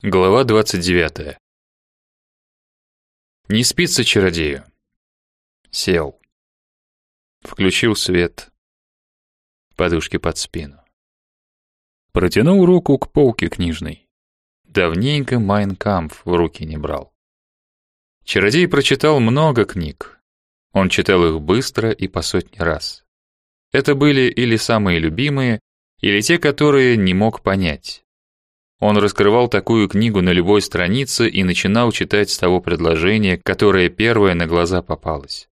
Глава 29. Не спится чародею. Сел. Включил свет. Подушки под спину. Протянул руку к полке книжной. Давненько «Майн Кампф» в руки не брал. Чародей прочитал много книг. Он читал их быстро и по сотни раз. Это были или самые любимые, или те, которые не мог понять. Он раскрывал такую книгу на любой странице и начинал читать с того предложения, которое первое на глаза попалось.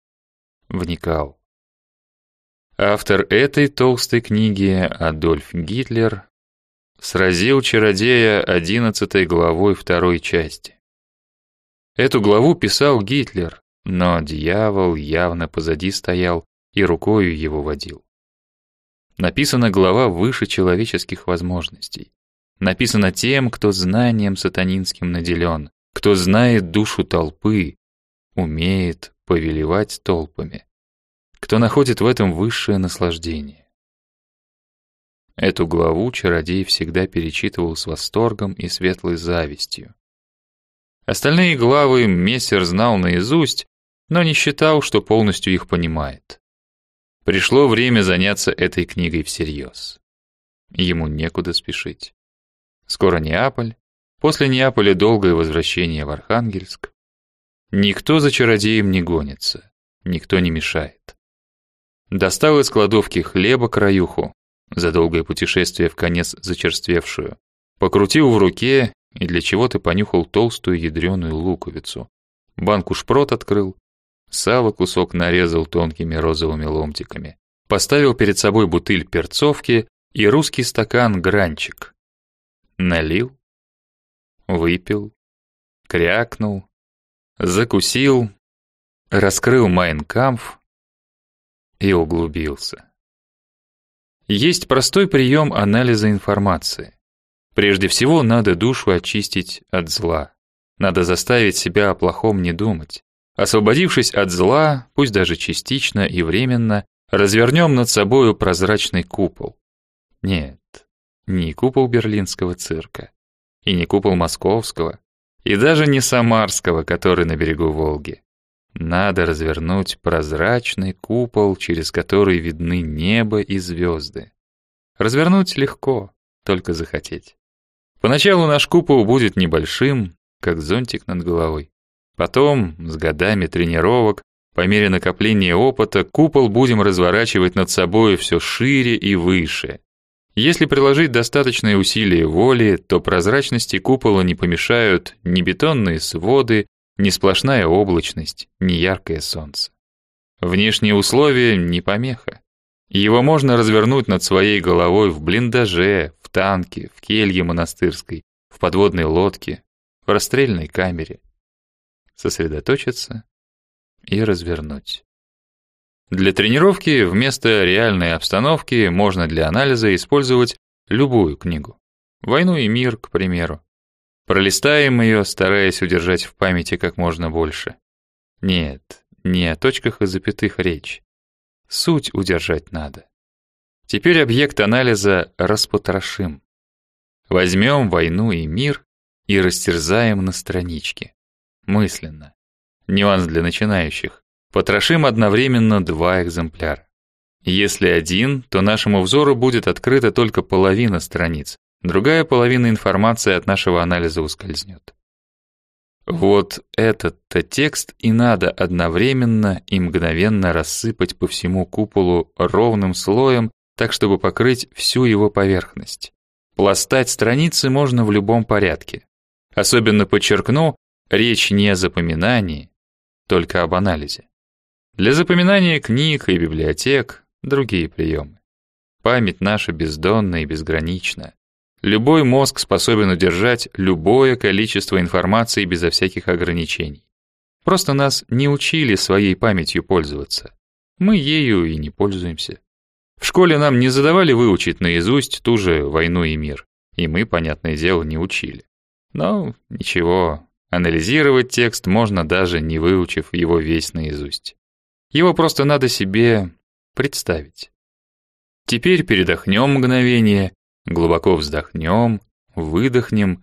Вникал. Автор этой толстой книги, Адольф Гитлер, сразил чародея 11 главой второй части. Эту главу писал Гитлер, но дьявол явно позади стоял и рукою его водил. Написана глава выше человеческих возможностей. Написано тем, кто знанием сатанинским наделен, кто знает душу толпы, умеет повелевать толпами, кто находит в этом высшее наслаждение. Эту главу чародей всегда перечитывал с восторгом и светлой завистью. Остальные главы мессер знал наизусть, но не считал, что полностью их понимает. Пришло время заняться этой книгой всерьез. Ему некуда спешить. Скоро Неаполь, после Неаполя долгое возвращение в Архангельск. Никто за чародеем не гонится, никто не мешает. Достал из кладовки хлеба краюху, за долгое путешествие вконец зачерствевшую, покрутил в руке и для чего-то понюхал толстую ядреную луковицу. Банку шпрот открыл, сало кусок нарезал тонкими розовыми ломтиками, поставил перед собой бутыль перцовки и русский стакан гранчик. Налил, выпил, крякнул, закусил, раскрыл «Майн Кампф» и углубился. Есть простой прием анализа информации. Прежде всего, надо душу очистить от зла. Надо заставить себя о плохом не думать. Освободившись от зла, пусть даже частично и временно, развернем над собою прозрачный купол. Нет. Не купол берлинского цирка, и не купол московского, и даже не самарского, который на берегу Волги. Надо развернуть прозрачный купол, через который видны небо и звезды. Развернуть легко, только захотеть. Поначалу наш купол будет небольшим, как зонтик над головой. Потом, с годами тренировок, по мере накопления опыта, купол будем разворачивать над собой все шире и выше. Если приложить достаточное усилие воли, то прозрачности купола не помешают ни бетонные своды, ни сплошная облачность, ни яркое солнце. Внешние условия не помеха. Его можно развернуть над своей головой в блиндаже, в танке, в келье монастырской, в подводной лодке, в расстрельной камере. Сосредоточиться и развернуть. Для тренировки вместо реальной обстановки можно для анализа использовать любую книгу. «Войну и мир», к примеру. Пролистаем ее, стараясь удержать в памяти как можно больше. Нет, не о точках и запятых речь. Суть удержать надо. Теперь объект анализа распотрошим. Возьмем «Войну и мир» и растерзаем на страничке. Мысленно. Нюанс для начинающих. Потрошим одновременно 2 экземпляра. Если один, то нашему взору будет открыта только половина страниц, другая половина информации от нашего анализа ускользнет. Вот этот-то текст и надо одновременно и мгновенно рассыпать по всему куполу ровным слоем, так чтобы покрыть всю его поверхность. Пластать страницы можно в любом порядке. Особенно подчеркну, речь не о запоминании, только об анализе. Для запоминания книг и библиотек другие приемы. Память наша бездонна и безгранична. Любой мозг способен удержать любое количество информации безо всяких ограничений. Просто нас не учили своей памятью пользоваться. Мы ею и не пользуемся. В школе нам не задавали выучить наизусть ту же «Войну и мир», и мы, понятное дело, не учили. Но ничего, анализировать текст можно даже не выучив его весь наизусть. Его просто надо себе представить. Теперь передохнем мгновение, глубоко вздохнем, выдохнем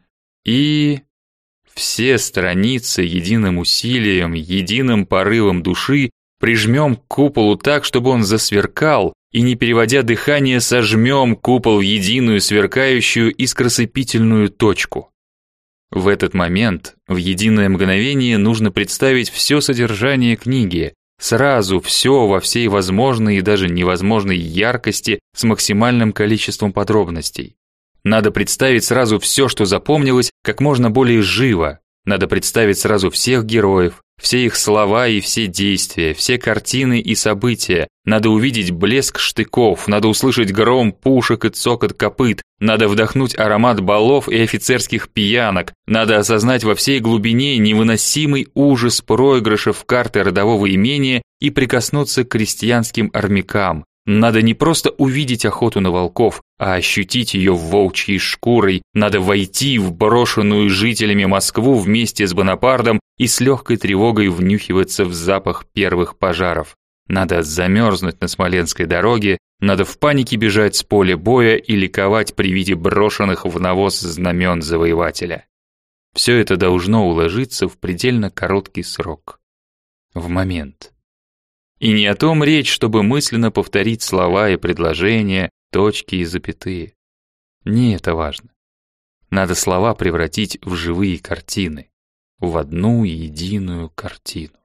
И все страницы единым усилием, единым порывом души прижмем к куполу так, чтобы он засверкал, и, не переводя дыхание, сожмем купол в единую сверкающую искросыпительную точку. В этот момент, в единое мгновение, нужно представить все содержание книги, сразу все во всей возможной и даже невозможной яркости с максимальным количеством подробностей. Надо представить сразу все, что запомнилось, как можно более живо. Надо представить сразу всех героев, все их слова и все действия, все картины и события. Надо увидеть блеск штыков, надо услышать гром пушек и цокот копыт, надо вдохнуть аромат балов и офицерских пьянок, надо осознать во всей глубине невыносимый ужас проигрышев в карты родового имения и прикоснуться к крестьянским армякам. Надо не просто увидеть охоту на волков, а ощутить ее волчьей шкурой. Надо войти в брошенную жителями Москву вместе с Бонапартом и с легкой тревогой внюхиваться в запах первых пожаров. Надо замерзнуть на Смоленской дороге, надо в панике бежать с поля боя и ликовать при виде брошенных в навоз знамен завоевателя. Все это должно уложиться в предельно короткий срок. В момент. И не о том речь, чтобы мысленно повторить слова и предложения, точки и запятые. Не это важно. Надо слова превратить в живые картины, в одну единую картину.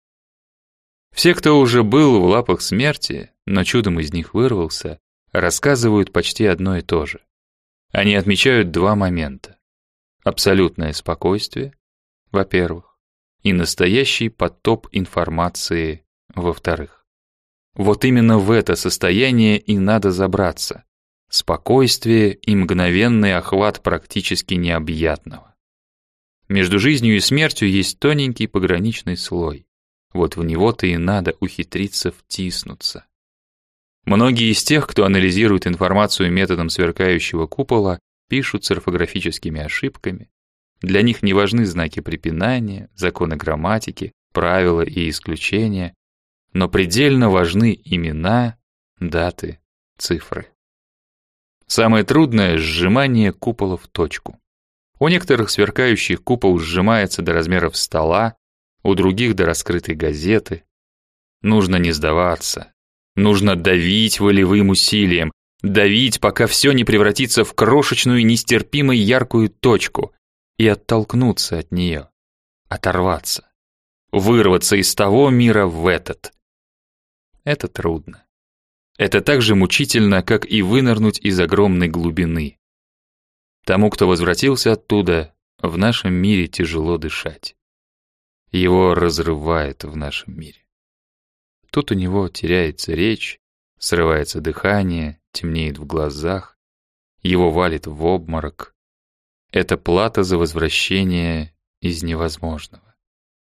Все, кто уже был в лапах смерти, но чудом из них вырвался, рассказывают почти одно и то же. Они отмечают два момента. Абсолютное спокойствие, во-первых, и настоящий потоп информации, во-вторых. Вот именно в это состояние и надо забраться. Спокойствие и мгновенный охват практически необъятного. Между жизнью и смертью есть тоненький пограничный слой. Вот в него-то и надо ухитриться втиснуться. Многие из тех, кто анализирует информацию методом сверкающего купола, пишут с орфографическими ошибками. Для них не важны знаки препинания, законы грамматики, правила и исключения, но предельно важны имена, даты, цифры. Самое трудное — сжимание купола в точку. У некоторых сверкающих купол сжимается до размеров стола, у других до раскрытой газеты. Нужно не сдаваться. Нужно давить волевым усилием, давить, пока все не превратится в крошечную, нестерпимо яркую точку, и оттолкнуться от нее, оторваться, вырваться из того мира в этот. Это трудно. Это так же мучительно, как и вынырнуть из огромной глубины. Тому, кто возвратился оттуда, в нашем мире тяжело дышать. Его разрывает в нашем мире. Тут у него теряется речь, срывается дыхание, темнеет в глазах, его валит в обморок. Это плата за возвращение из невозможного.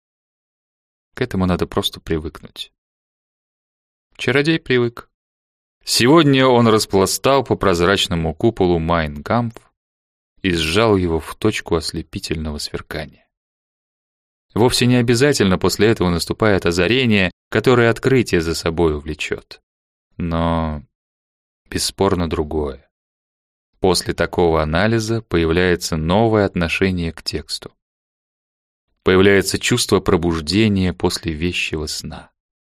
К этому надо просто привыкнуть. Чародей привык. Сегодня он распластал по прозрачному куполу Майн Кампф и сжал его в точку ослепительного сверкания. Вовсе не обязательно после этого наступает озарение, которое открытие за собой увлечет. Но бесспорно другое. После такого анализа появляется новое отношение к тексту. Появляется чувство пробуждения после вещего сна.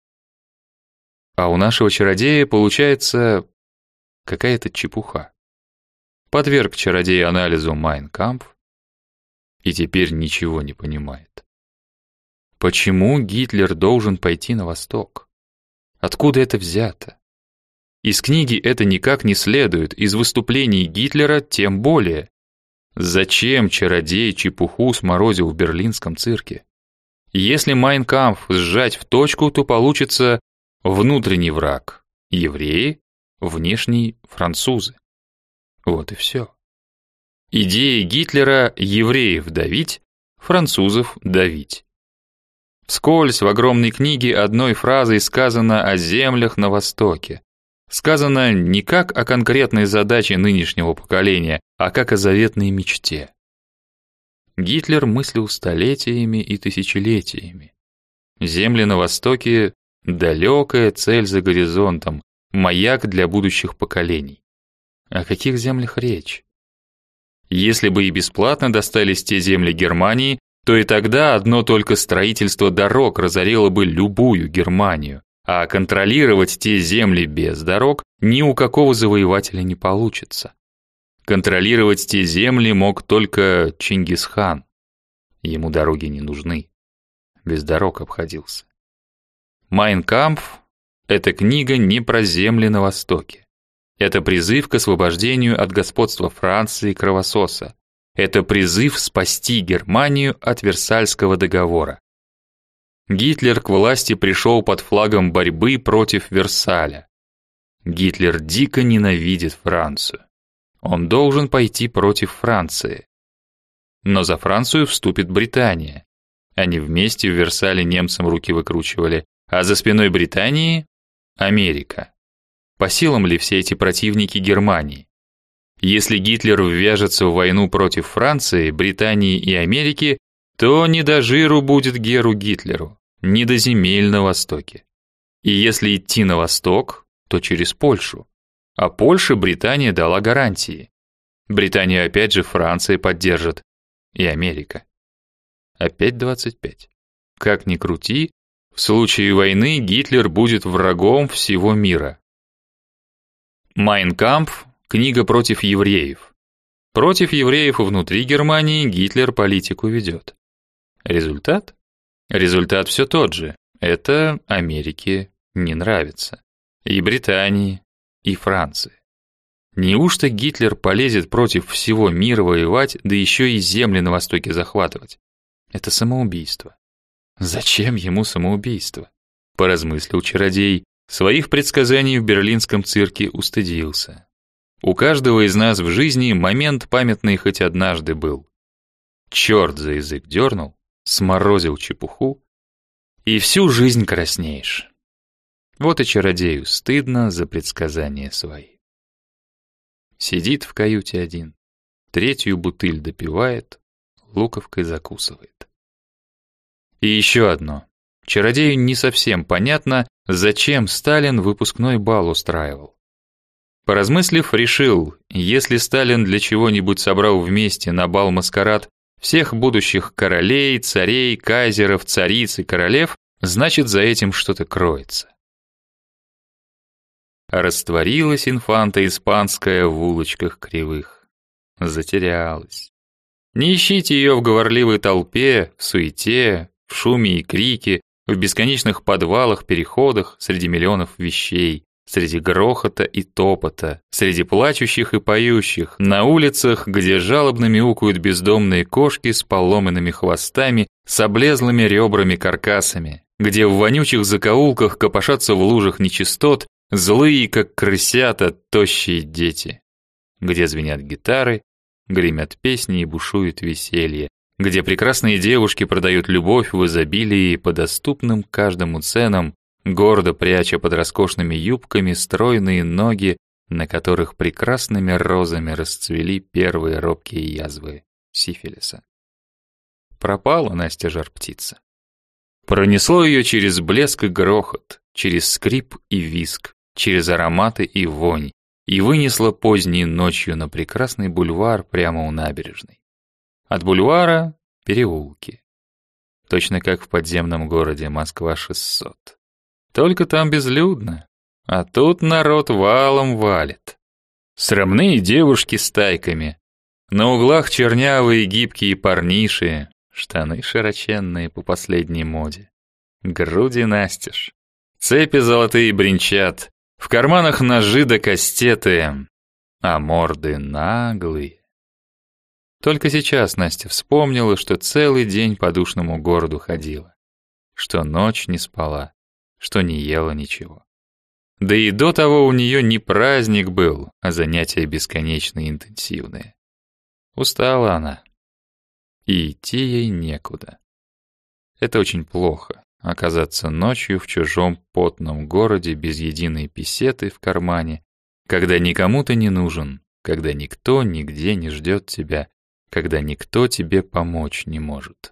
А у нашего чародея получается какая-то чепуха. Подверг чародей анализу Майн Кампф и теперь ничего не понимает. Почему Гитлер должен пойти на восток? Откуда это взято? Из книги это никак не следует, из выступлений Гитлера тем более. Зачем чародей чепуху сморозил в берлинском цирке? Если Майн Кампф сжать в точку, то получится внутренний враг — евреи, внешний — французы. Вот и все. Идея Гитлера — евреев давить, французов давить. Вскользь в огромной книге одной фразой сказано о землях на Востоке. Сказано не как о конкретной задаче нынешнего поколения, а как о заветной мечте. Гитлер мыслил столетиями и тысячелетиями. Земли на Востоке — далекая цель за горизонтом, маяк для будущих поколений. О каких землях речь? Если бы и бесплатно достались те земли Германии, то и тогда одно только строительство дорог разорило бы любую Германию, а контролировать те земли без дорог ни у какого завоевателя не получится. Контролировать те земли мог только Чингисхан. Ему дороги не нужны. Без дорог обходился. «Майн кампф» — это книга не про земли на Востоке. Это призыв к освобождению от господства Франции и кровососа. Это призыв спасти Германию от Версальского договора. Гитлер к власти пришел под флагом борьбы против Версаля. Гитлер дико ненавидит Францию. Он должен пойти против Франции. Но за Францию вступит Британия. Они вместе в Версале немцам руки выкручивали, а за спиной Британии – Америка. По силам ли все эти противники Германии? Если Гитлер ввяжется в войну против Франции, Британии и Америки, то не до жиру будет Геру Гитлеру, не до земель на Востоке. И если идти на восток, то через Польшу. А Польше Британия дала гарантии. Британию опять же Франция поддержит. И Америка. Опять 25. Как ни крути, в случае войны Гитлер будет врагом всего мира. «Майн кампф» — книга против евреев. Против евреев внутри Германии Гитлер политику ведет. Результат? Результат все тот же. Это Америке не нравится. И Британии, и Франции. Неужто Гитлер полезет против всего мира воевать, да еще и земли на Востоке захватывать? Это самоубийство. Зачем ему самоубийство? Поразмыслил чародей, своих предсказаний в берлинском цирке устыдился. У каждого из нас в жизни момент памятный хоть однажды был. Черт за язык дернул, сморозил чепуху, и всю жизнь краснеешь. Вот и чародею стыдно за предсказания свои. Сидит в каюте один, третью бутыль допивает, луковкой закусывает. И еще одно. Чародею не совсем понятно, зачем Сталин выпускной бал устраивал. Поразмыслив, решил, если Сталин для чего-нибудь собрал вместе на бал-маскарад всех будущих королей, царей, кайзеров, цариц и королев, значит, за этим что-то кроется. Растворилась инфанта испанская в улочках кривых. Затерялась. Не ищите ее в говорливой толпе, в суете, в шуме и крике, в бесконечных подвалах, переходах, среди миллионов вещей, среди грохота и топота, среди плачущих и поющих, на улицах, где жалобно мяукают бездомные кошки с поломанными хвостами, с облезлыми ребрами-каркасами, где в вонючих закоулках копошатся в лужах нечистот злые, как крысята, тощие дети, где звенят гитары, гремят песни и бушует веселье, где прекрасные девушки продают любовь в изобилии по доступным каждому ценам, гордо пряча под роскошными юбками стройные ноги, на которых прекрасными розами расцвели первые робкие язвы сифилиса. Пропала Настя жар-птица. Пронесло ее через блеск и грохот, через скрип и визг, через ароматы и вонь, и вынесло поздней ночью на прекрасный бульвар прямо у набережной. От бульвара — переулки. Точно как в подземном городе Москва-600. Только там безлюдно, а тут народ валом валит. Срамные девушки с тайками. На углах чернявые гибкие парниши, штаны широченные по последней моде. Груди настежь. Цепи золотые бренчат. В карманах ножи да кастеты, а морды наглые. Только сейчас Настя вспомнила, что целый день по душному городу ходила, что ночь не спала, что не ела ничего. Да и до того у нее не праздник был, а занятия бесконечно интенсивные. Устала она, и идти ей некуда. Это очень плохо. Оказаться ночью в чужом потном городе без единой песеты в кармане, когда никому ты не нужен, когда никто нигде не ждет тебя, когда никто тебе помочь не может.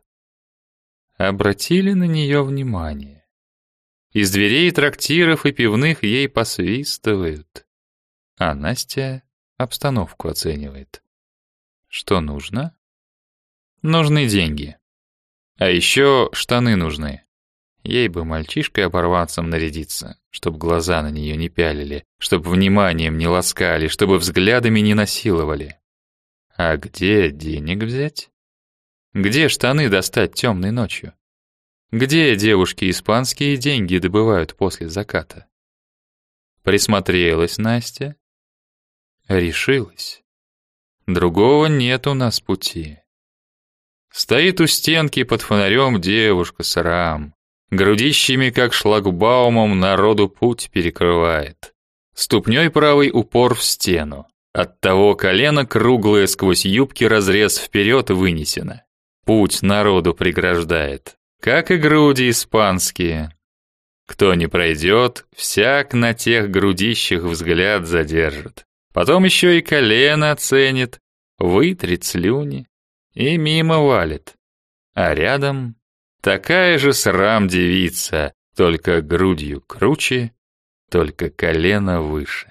Обратили на нее внимание. Из дверей трактиров и пивных ей посвистывают, а Настя обстановку оценивает. Что нужно? Нужны деньги. А еще штаны нужны. Ей бы мальчишкой-оборванцем нарядиться, чтоб глаза на нее не пялили, чтоб вниманием не ласкали, чтобы взглядами не насиловали. А где денег взять? Где штаны достать темной ночью? Где девушки испанские деньги добывают после заката? Присмотрелась Настя. Решилась. Другого нет у нас пути. Стоит у стенки под фонарем девушка с рам. Грудищами, как шлагбаумом, народу путь перекрывает. Ступней правой упор в стену. Оттого колено круглое сквозь юбки разрез вперед вынесено. Путь народу преграждает, как и груди испанские. Кто не пройдет, всяк на тех грудищах взгляд задержит. Потом еще и колено оценит, вытрет слюни и мимо валит. А рядом такая же срам девица, только грудью круче, только колено выше.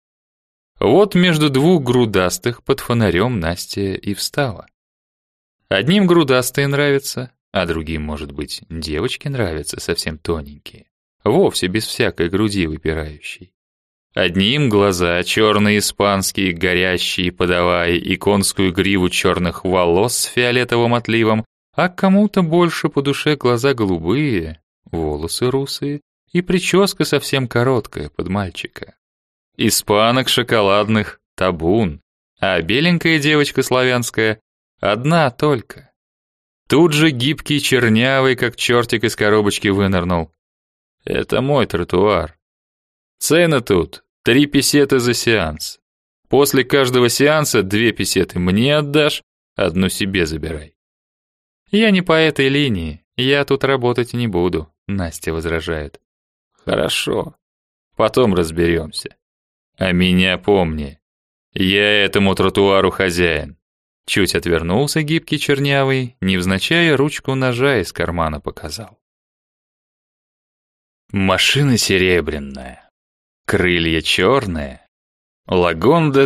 Вот между двух грудастых под фонарем Настя и встала. Одним грудастые нравятся, а другим, может быть, девочки нравятся совсем тоненькие, вовсе без всякой груди выпирающей. Одним глаза черные испанские, горящие, подавая и конскую гриву черных волос с фиолетовым отливом, а кому-то больше по душе глаза голубые, волосы русые и прическа совсем короткая под мальчика. Испанок шоколадных табун, а беленькая девочка славянская одна только. Тут же гибкий чернявый, как чертик из коробочки, вынырнул. Это мой тротуар. Цены тут 3 песеты за сеанс. После каждого сеанса 2 песеты мне отдашь, 1 себе забирай. Я не по этой линии, я тут работать не буду, Настя возражает. Хорошо, потом разберемся. А меня помни, я этому тротуару хозяин. Чуть отвернулся гибкий чернявый, невзначай ручку ножа из кармана показал. Машина серебряная, крылья черные, Лагонда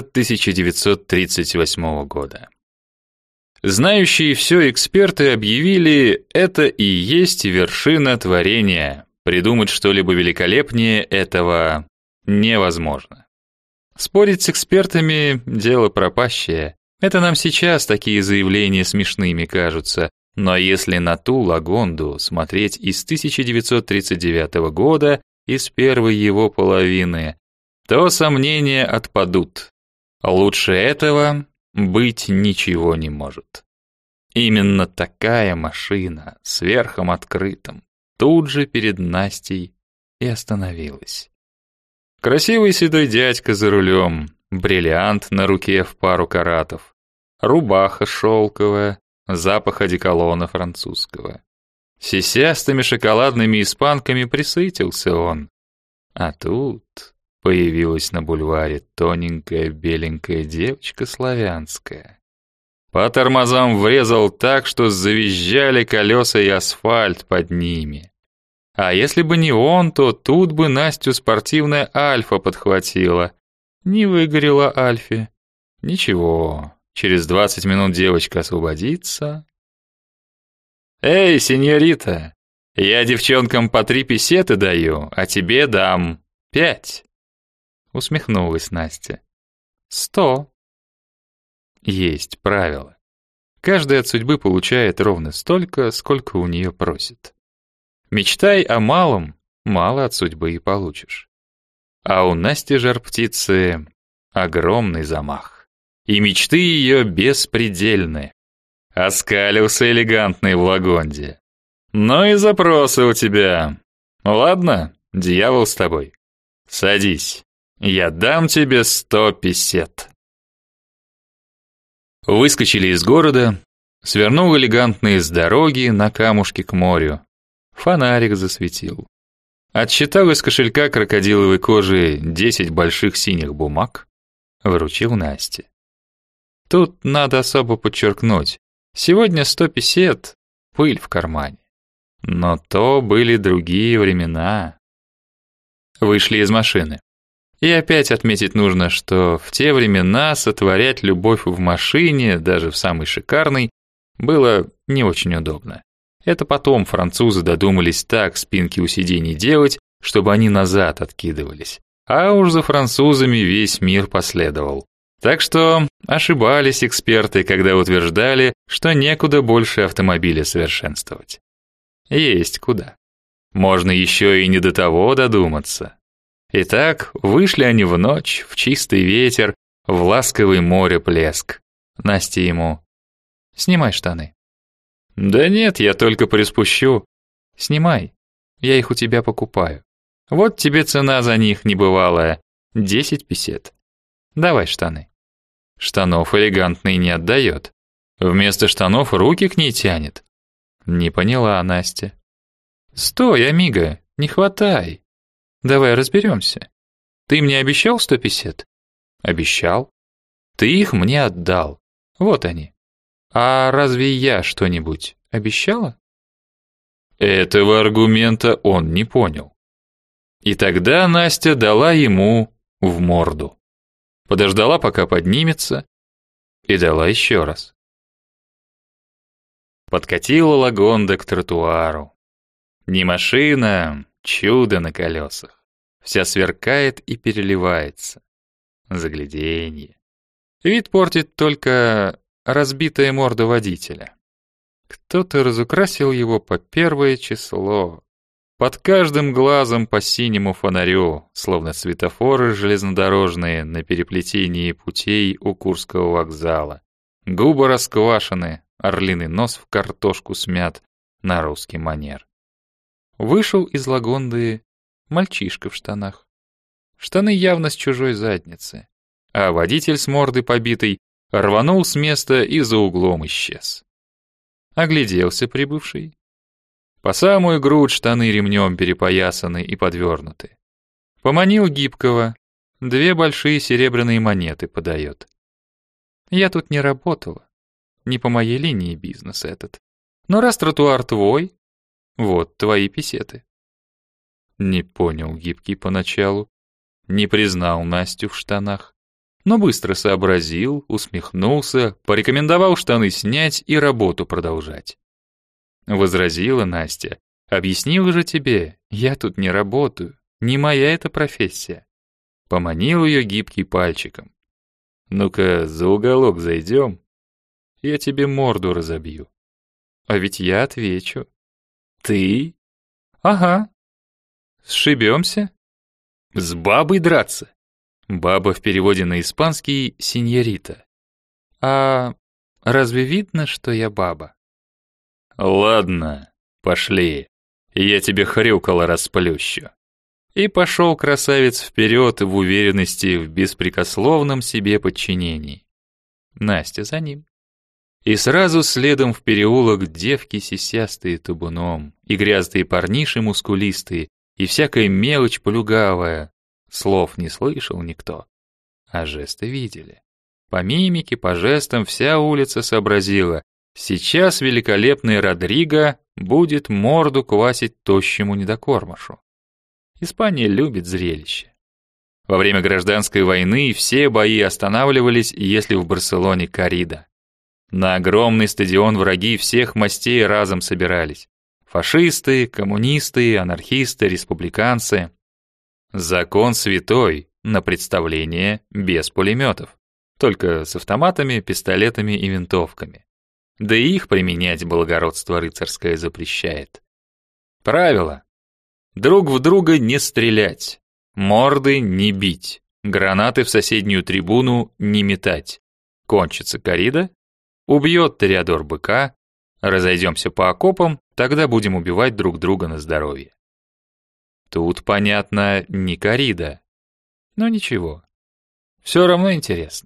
1938 года. Знающие все эксперты объявили, это и есть вершина творения. Придумать что-либо великолепнее этого невозможно. Спорить с экспертами – дело пропащее. Это нам сейчас такие заявления смешными кажутся, но если на ту Лагонду смотреть из 1939 года, из первой его половины, то сомнения отпадут. Лучше этого быть ничего не может. Именно такая машина с верхом открытым тут же перед Настей и остановилась. Красивый седой дядька за рулем, бриллиант на руке в пару каратов, рубаха шелковая, запах одеколона французского. Сисястыми шоколадными испанками присытился он. А тут появилась на бульваре тоненькая беленькая девочка славянская. По тормозам врезал так, что завизжали колеса и асфальт под ними. А если бы не он, то тут бы Настю спортивная Альфа подхватила. Не выгорела Альфе. Ничего, через 20 минут девочка освободится. «Эй, сеньорита, я девчонкам по 3 песеты даю, а тебе дам 5». Усмехнулась Настя. 100. Есть правило. Каждый от судьбы получает ровно столько, сколько у нее просит. Мечтай о малом, мало от судьбы и получишь. А у Насти жар-птицы огромный замах. И мечты ее беспредельны. Оскалился элегантный в Лагонде. Ну и запросы у тебя. Ладно, дьявол с тобой. Садись, я дам тебе 100 песет. Выскочили из города, свернул элегантно с дороги на камушки к морю. Фонарик засветил. Отсчитал из кошелька крокодиловой кожи 10 больших синих бумаг, вручил Насте. Тут надо особо подчеркнуть. Сегодня 100 песет, пыль в кармане. Но то были другие времена. Вышли из машины. И опять отметить нужно, что в те времена сотворять любовь в машине, даже в самой шикарной, было не очень удобно. Это потом французы додумались так спинки у сидений делать, чтобы они назад откидывались. А уж за французами весь мир последовал. Так что ошибались эксперты, когда утверждали, что некуда больше автомобиля совершенствовать. Есть куда. Можно еще и не до того додуматься. Итак, вышли они в ночь, в чистый ветер, в ласковый море плеск. Настя ему: «Снимай штаны». «Да нет, я только приспущу». «Снимай, я их у тебя покупаю. Вот тебе цена за них небывалая, 10 песет. Давай штаны». Штанов элегантный не отдает. Вместо штанов руки к ней тянет. Не поняла Настя. «Стой, амиго, не хватай. Давай разберемся. Ты мне обещал 100 песет?» «Обещал. Ты их мне отдал. Вот они. А разве я что-нибудь обещала?» Этого аргумента он не понял. И тогда Настя дала ему в морду. Подождала, пока поднимется, и дала еще раз. Подкатила Лагонда к тротуару. Не машина, чудо на колесах. Вся сверкает и переливается. Загляденье. Вид портит только разбитая морда водителя. Кто-то разукрасил его по 1 число. Под каждым глазом по синему фонарю, словно светофоры железнодорожные на переплетении путей у Курского вокзала. Губы расквашены, орлиный нос в картошку смят на русский манер. Вышел из Лагонды мальчишка в штанах. Штаны явно с чужой задницы. А водитель с мордой побитой рванул с места и за углом исчез. Огляделся прибывший. По самую грудь штаны ремнем перепоясаны и подвернуты. Поманил гибкого, 2 большие серебряные монеты подает. Я тут не работала, не по моей линии бизнес этот. Но раз тротуар твой, вот твои песеты. Не понял гибкий поначалу, не признал Настю в штанах, но быстро сообразил, усмехнулся, порекомендовал штаны снять и работу продолжать. Возразила Настя: «Объяснила же тебе, я тут не работаю, не моя эта профессия». Поманил ее гибкий пальчиком. «Ну-ка, за уголок зайдем, я тебе морду разобью». А ведь я отвечу. «Ты?» «Ага». «Сшибемся?» «С бабой драться?» Баба в переводе на испанский «синьорита». «А разве видно, что я баба?» «Ладно, пошли, я тебе хрюкало расплющу». И пошел красавец вперед в уверенности в беспрекословном себе подчинении. Настя за ним. И сразу следом в переулок девки сисястые табуном, и грязные парниши мускулистые, и всякая мелочь плюгавая. Слов не слышал никто, а жесты видели. По мимике, по жестам вся улица сообразила: сейчас великолепный Родриго будет морду квасить тощему недокормышу. Испания любит зрелище. Во время гражданской войны все бои останавливались, если в Барселоне коррида. На огромный стадион враги всех мастей разом собирались. Фашисты, коммунисты, анархисты, республиканцы. Закон святой на представление без пулеметов. Только с автоматами, пистолетами и винтовками. Да и их применять благородство рыцарское запрещает. Правило: друг в друга не стрелять, морды не бить, гранаты в соседнюю трибуну не метать. Кончится коррида, убьет Тореадор быка, разойдемся по окопам, тогда будем убивать друг друга на здоровье. Тут, понятно, не коррида, но ничего, все равно интересно.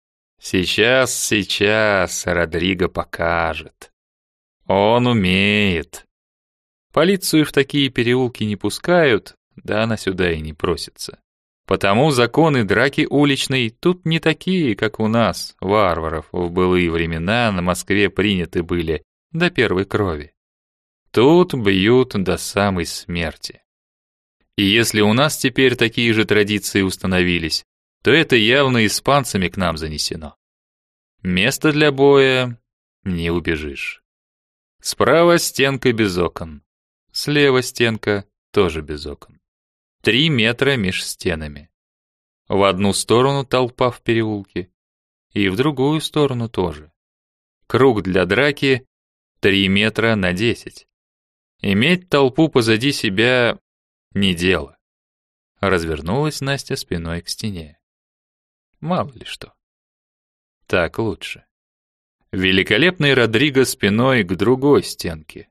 Сейчас Родриго покажет. Он умеет. Полицию в такие переулки не пускают, да она сюда и не просится. Потому законы драки уличной тут не такие, как у нас, варваров, в былые времена на Москве приняты были до первой крови. Тут бьют до самой смерти. И если у нас теперь такие же традиции установились, то это явно испанцами к нам занесено. Место для боя не убежишь. Справа стенка без окон, слева стенка тоже без окон. 3 метра меж стенами. В одну сторону толпа в переулке, и в другую сторону тоже. Круг для драки 3 метра на 10. Иметь толпу позади себя не дело. Развернулась Настя спиной к стене. Мало ли что. Так лучше. Великолепный Родриго спиной к другой стенке.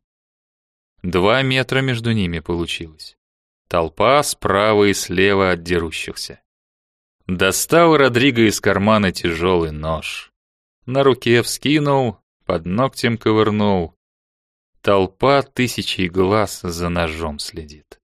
2 метра между ними получилось. Толпа справа и слева от дерущихся. Достал Родриго из кармана тяжелый нож. На руке вскинул, под ногтем ковырнул. Толпа тысячей глаз за ножом следит.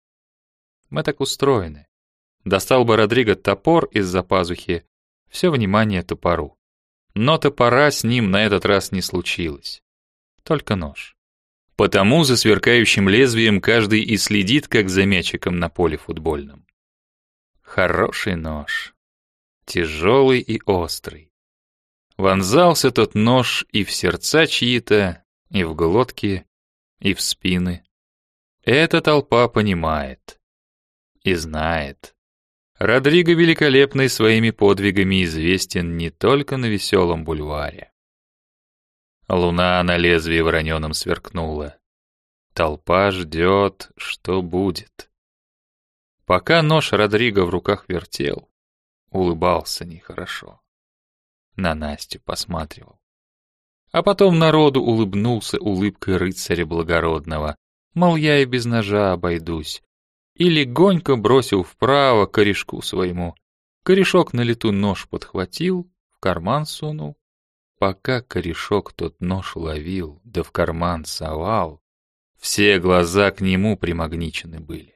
Мы так устроены. Достал бы Родриго топор из-за пазухи, все внимание топору. Но топора с ним на этот раз не случилось. Только нож. Потому за сверкающим лезвием каждый и следит, как за мячиком на поле футбольном. Хороший нож. Тяжелый и острый. Вонзался тот нож и в сердца чьи-то, и в глотки, и в спины. Эта толпа понимает. И знает. Родриго Великолепный своими подвигами известен не только на веселом бульваре. Луна на лезвии вороненом сверкнула. Толпа ждет, что будет. Пока нож Родриго в руках вертел, улыбался нехорошо. На Настю посматривал. А потом народу улыбнулся улыбкой рыцаря благородного, мол, я и без ножа обойдусь. И легонько бросил вправо корешку своему. Корешок на лету нож подхватил, в карман сунул. Пока корешок тот нож ловил, да в карман совал, все глаза к нему примагничены были.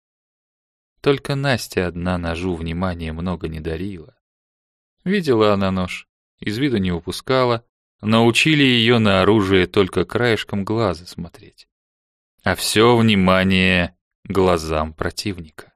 Только Настя одна ножу внимания много не дарила. Видела она нож, из виду не упускала, научили ее на оружие только краешком глаза смотреть. А все внимание глазам противника.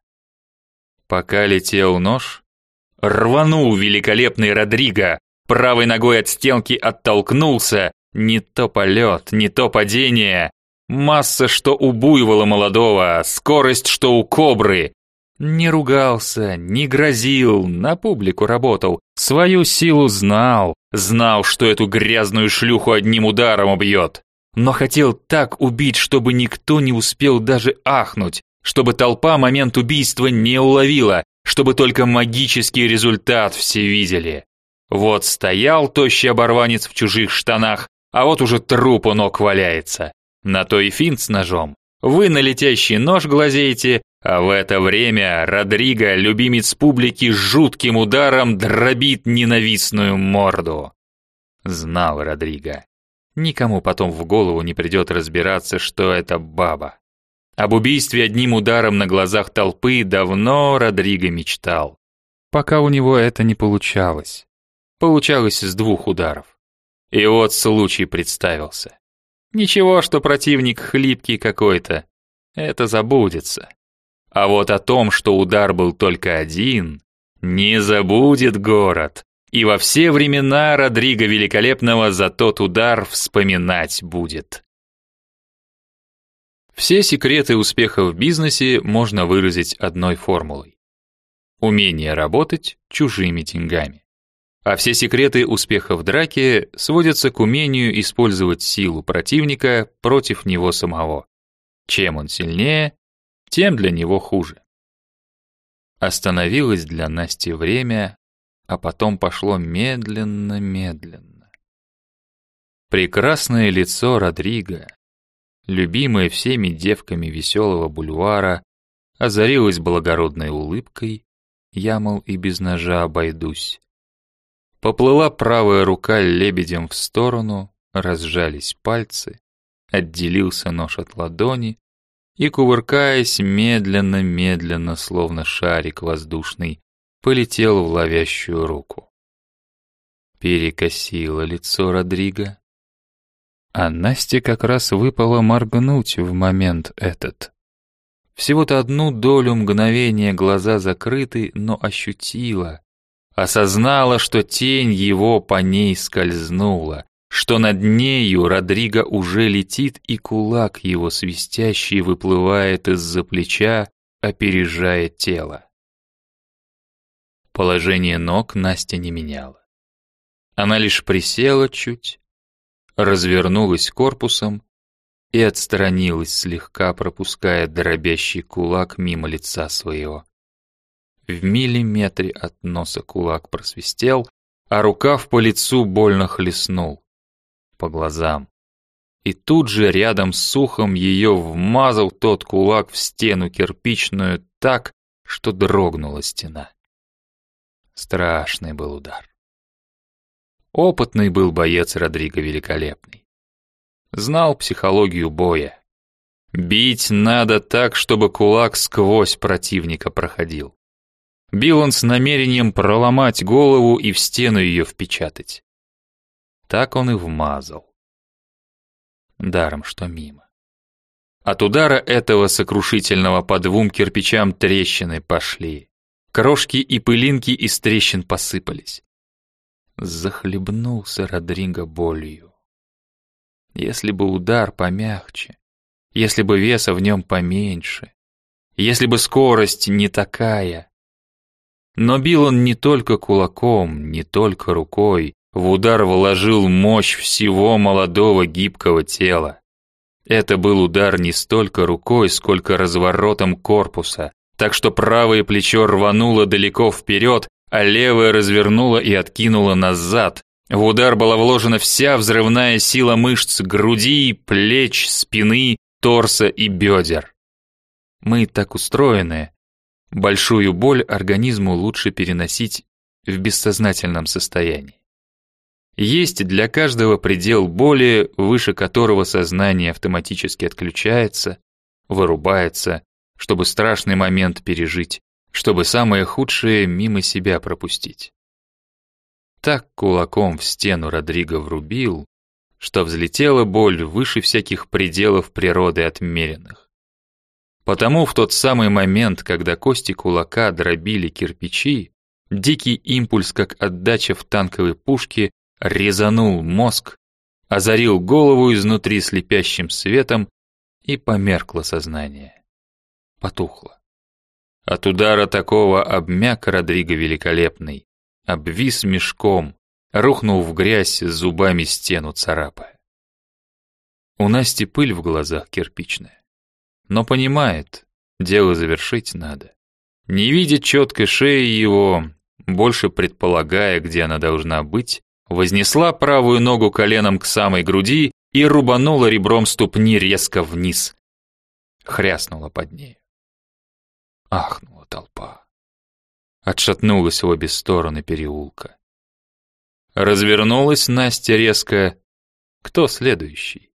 Пока летел нож, рванул великолепный Родриго, правой ногой от стенки оттолкнулся, не то полет, не то падение, масса, что у буйвола молодого, скорость, что у кобры. Не ругался, не грозил, на публику работал, свою силу знал, что эту грязную шлюху одним ударом убьет. Но хотел так убить, чтобы никто не успел даже ахнуть, чтобы толпа момент убийства не уловила, чтобы только магический результат все видели. Вот стоял тощий оборванец в чужих штанах, а вот уже труп у ног валяется. На то и финт с ножом. Вы на летящий нож глазеете, а в это время Родриго, любимец публики, жутким ударом дробит ненавистную морду. Знал Родриго. Никому потом в голову не придет разбираться, что это баба. Об убийстве одним ударом на глазах толпы давно Родриго мечтал. Пока у него это не получалось. Получалось с 2 ударов. И вот случай представился. Ничего, что противник хлипкий какой-то. Это забудется. А вот о том, что удар был только один, не забудет город. И во все времена Родриго Великолепного за тот удар вспоминать будет. Все секреты успеха в бизнесе можно выразить одной формулой. Умение работать чужими деньгами. А все секреты успеха в драке сводятся к умению использовать силу противника против него самого. Чем он сильнее, тем для него хуже. Остановилось для Насти время, а потом пошло медленно-медленно. Прекрасное лицо Родриго, любимое всеми девками веселого бульвара, озарилось благородной улыбкой, я, мол, и без ножа обойдусь. Поплыла правая рука лебедем в сторону, разжались пальцы, отделился нож от ладони и, кувыркаясь медленно-медленно, словно шарик воздушный, полетел в ловящую руку. Перекосило лицо Родриго. А Насте как раз выпало моргнуть в момент этот. Всего-то одну долю мгновения глаза закрыты, но ощутила, осознала, что тень его по ней скользнула, что над нею Родриго уже летит, и кулак его свистящий выплывает из-за плеча, опережая тело. Положение ног Настя не меняла. Она лишь присела чуть, развернулась корпусом и отстранилась, слегка пропуская дробящий кулак мимо лица своего. В миллиметре от носа кулак просвистел, а рукав по лицу больно хлестнул. По глазам. И тут же рядом с ухом ее вмазал тот кулак в стену кирпичную так, что дрогнула стена. Страшный был удар. Опытный был боец Родриго Великолепный. Знал психологию боя. Бить надо так, чтобы кулак сквозь противника проходил. Бил он с намерением проломать голову и в стену ее впечатать. Так он и вмазал. Даром, что мимо. От удара этого сокрушительного по двум кирпичам трещины пошли. Крошки и пылинки из трещин посыпались. Захлебнулся Родриго болью. Если бы удар помягче, если бы веса в нем поменьше, если бы скорость не такая. Но бил он не только кулаком, не только рукой, в удар вложил мощь всего молодого гибкого тела. Это был удар не столько рукой, сколько разворотом корпуса, так что правое плечо рвануло далеко вперед, а левое развернуло и откинуло назад. В удар была вложена вся взрывная сила мышц груди, плеч, спины, торса и бедер. Мы так устроены. Большую боль организму лучше переносить в бессознательном состоянии. Есть для каждого предел боли, выше которого сознание автоматически отключается, вырубается, чтобы страшный момент пережить, чтобы самое худшее мимо себя пропустить. Так кулаком в стену Родриго врубил, что взлетела боль выше всяких пределов природы отмеренных. Потому в тот самый момент, когда кости кулака дробили кирпичи, дикий импульс, как отдача в танковой пушке, резанул мозг, озарил голову изнутри слепящим светом, и померкло сознание. Потухло. От удара такого обмяк Родриго Великолепный, обвис мешком, рухнул в грязь, зубами стену царапая. У Насти пыль в глазах кирпичная, но понимает, дело завершить надо. Не видя четко шеи его, больше предполагая, где она должна быть, вознесла правую ногу коленом к самой груди и рубанула ребром ступни резко вниз. Хряснула под ней. Ахнула толпа. Отшатнулась в обе стороны переулка. Развернулась Настя резко. Кто следующий?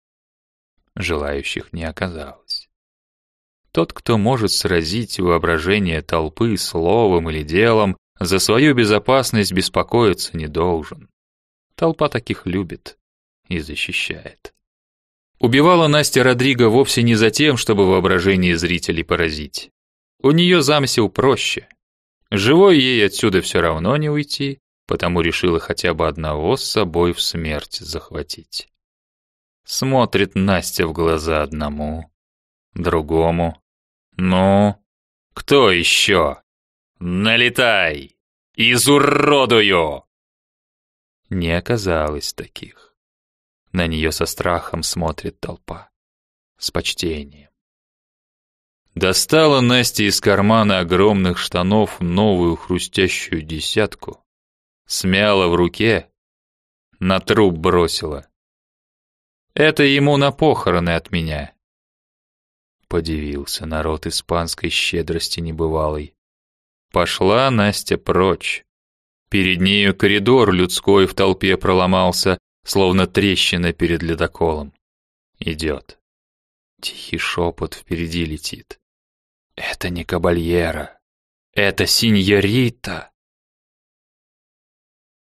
Желающих не оказалось. Тот, кто может сразить воображение толпы словом или делом, за свою безопасность беспокоиться не должен. Толпа таких любит и защищает. Убивала Настя Родриго вовсе не за тем, чтобы воображение зрителей поразить. У нее замысел проще. Живой ей отсюда все равно не уйти, потому решила хотя бы одного с собой в смерть захватить. Смотрит Настя в глаза одному, другому. Ну, кто еще? Налетай! Изуродую! Не оказалось таких. На нее со страхом смотрит толпа. С почтением. Достала Настя из кармана огромных штанов новую хрустящую десятку, смяла в руке, на труп бросила. Это ему на похороны от меня. Подивился народ испанской щедрости небывалой. Пошла Настя прочь. Перед нею коридор людской в толпе проломался, словно трещина перед ледоколом. Идет. Тихий шепот впереди летит. Это не кабальера, это синьорита.